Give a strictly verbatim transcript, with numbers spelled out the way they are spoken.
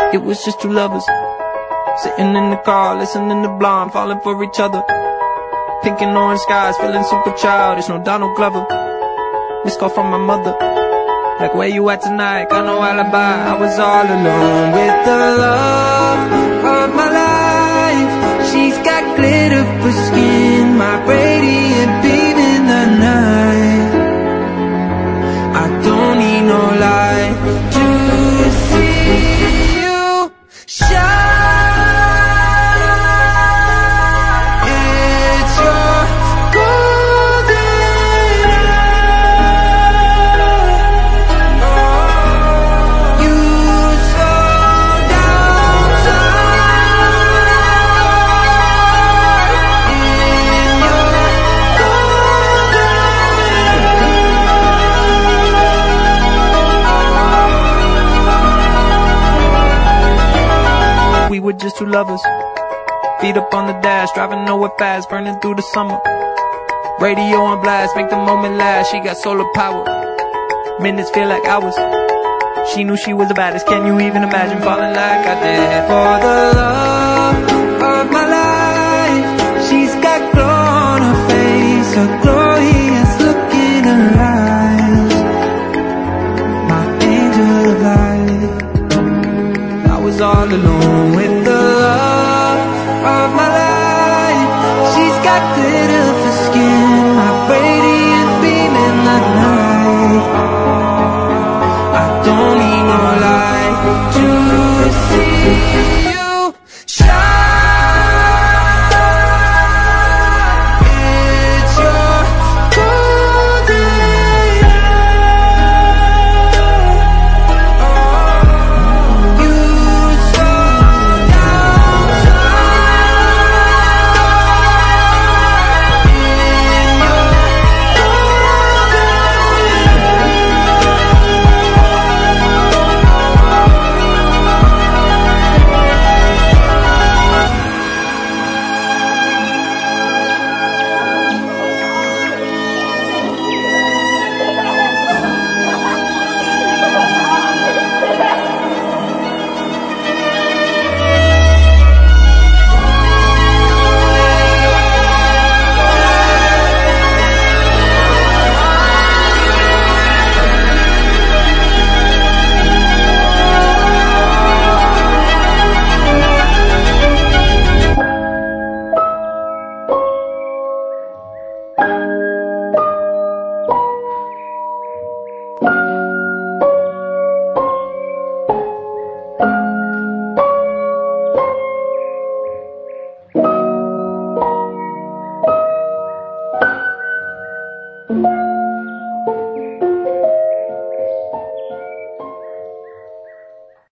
It was just two lovers sitting in the car, listening to Blonde, falling for each other. Pink and orange skies, feeling super childish, no Donald Glover. Missed call from my mother, like, where you at tonight? Got no alibi. I was all alone with the love of my life. She's got glitter for skin, my radiant beam in the night. I don't need no light to see you shine. We were just two lovers, feet up on the dash, driving nowhere fast, burning through the summer. Radio on blast, make the moment last. She got solar power, minutes feel like hours. She knew she was the baddest. Can you even imagine falling like I did? For the love of my life, she's got glow on her face, a glorious look in her eyes, my angel of light. I was all alone with the love of my life. She's got glitter for skin, my radiant beam in the night.